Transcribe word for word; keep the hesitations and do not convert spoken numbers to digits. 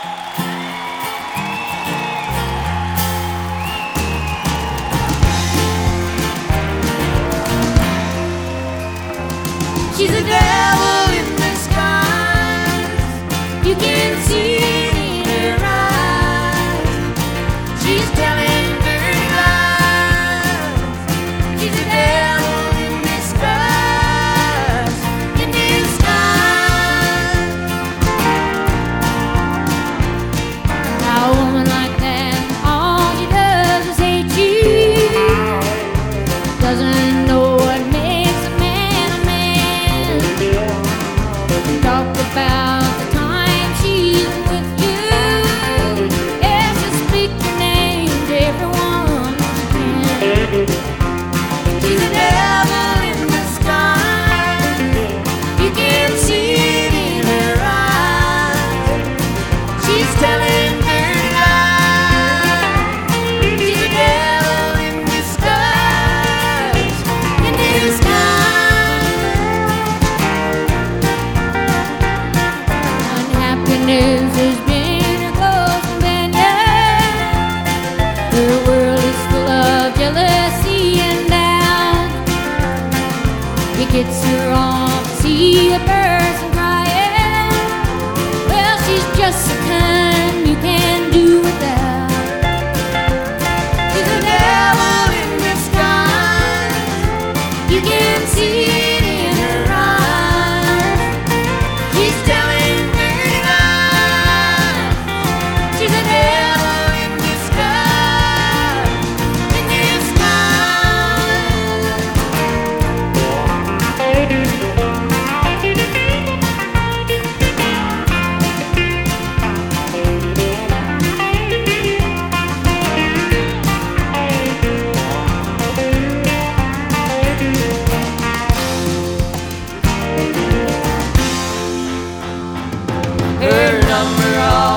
She's a devil in disguise. You can see it in her eyes. She's telling dirty lies. She's a devil in disguise. In disguise. Now a woman like that, all she does is hate you. Doesn't know what makes a man a man. Talk about the time she's with you. Yes, to speak your name to everyone she can. She's a devil in disguise. You can see it in her eyes. She's telling dirty lies. She's a devil in disguise. In disguise. Unhappiness has been a close companion. Her world is full of jealousy and doubt. It gets her off to see a person crying. Well, she's just the kind you can do without. She's a devil in disguise. You can see it in her eyes. She's telling dirty lies. She's a devil in disguise. In her number all